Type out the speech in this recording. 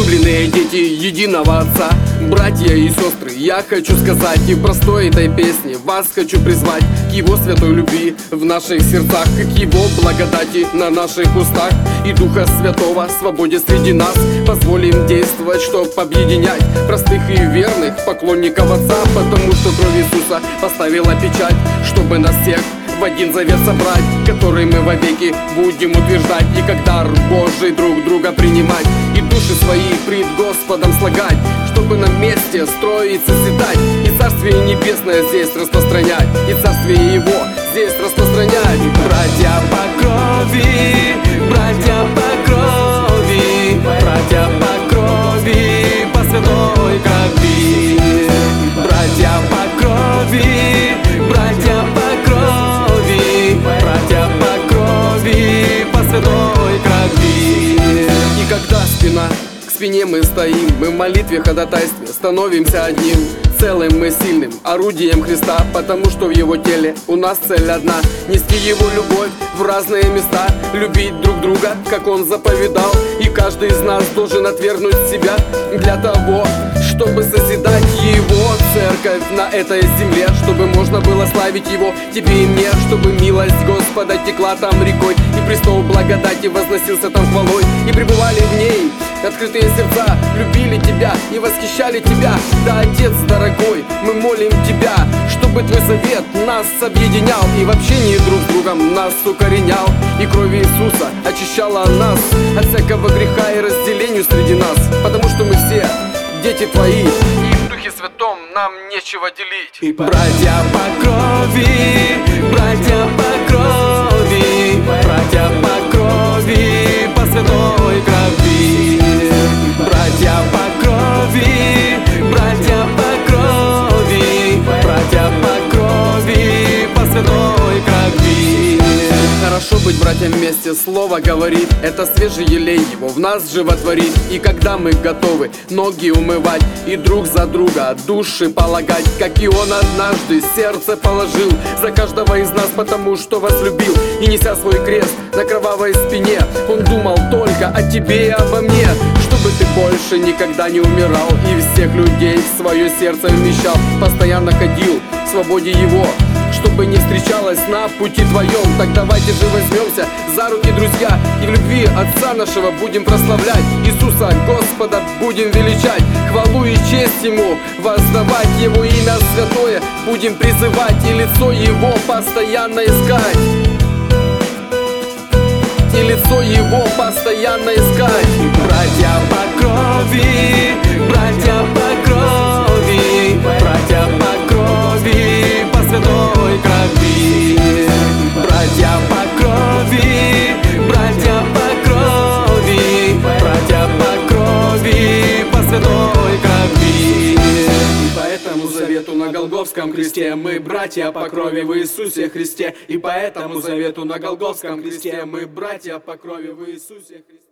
возлюбленные дети единого Отца, братья и сестры, я хочу сказать и в простой этой песне вас хочу призвать к Его святой любви в наших сердцах, к Его благодати на наших устах и Духа Святого свободе среди нас. Позволим действовать, чтоб объединять простых и верных поклонников Отца, потому что кровь Иисуса поставила печать, чтобы нас всех в один завет собрать, который мы вовеки будем утверждать, и как дар Божий друг друга принимать, и души свои пред Господом слагать, чтобы на месте строить, созидать, и Царствие Небесное здесь распространять, и Царствие Его здесь распространять. Братья по крови, братья по крови, братья по крови, по святой крови. Братья по крови, братья по крови, братья по крови, по святой крови. И когда спина к спине мы стоим, мы в молитве, ходатайстве становимся одним целым и сильным орудием Христа, потому что в Его теле у нас цель одна — нести Его любовь в разные места, любить друг друга, как Он заповедал, и каждый из нас должен отвергнуть себя для того, чтобы созидать Его церковь на этой земле, чтобы можно было славить Его тебе и мне, чтобы милость Господа текла там рекой, и престол благодати возносился там хвалой, и пребывали в ней открытые сердца, любили Тебя и восхищали Тебя. Да, Отец дорогой, мы молим Тебя, чтобы Твой завет нас объединял и в общении друг с другом нас укоренял, и кровь Иисуса очищала нас от всякого греха и разделению среди нас, потому что мы все дети Твои, и в Духе Святом нам нечего делить. И братья по крови, братья по крови, братья по крови, по святой крови. Братья по крови, братья по крови, братья по крови, по святой крови. Хорошо быть братьям вместе, слово говорит, это свежий елей Его в нас животворит. И когда мы готовы ноги умывать и друг за друга души полагать, как и Он однажды сердце положил за каждого из нас, потому что возлюбил, и неся свой крест на кровавой спине, Он думал только о тебе и обо мне, чтобы ты больше никогда не умирал и всех людей в свое сердце вмещал, постоянно ходил в свободе Его, чтобы не встречалось на пути твоем. Так давайте же возьмемся за руки, друзья, и в любви Отца нашего будем прославлять, Иисуса Господа будем величать, хвалу и честь Ему воздавать, Его имя святое будем призывать, и лицо Его постоянно искать, и лицо Его постоянно искать. Братья по крови, братья по крови, братья по крови, по святой крови. Братья по крови, братья по крови, братья по крови, по святой крови. И по этому завету на Голгофском кресте мы братья по крови в Иисусе Христе. И по этому завету на Голгофском кресте мы братья по крови в Иисусе Христе.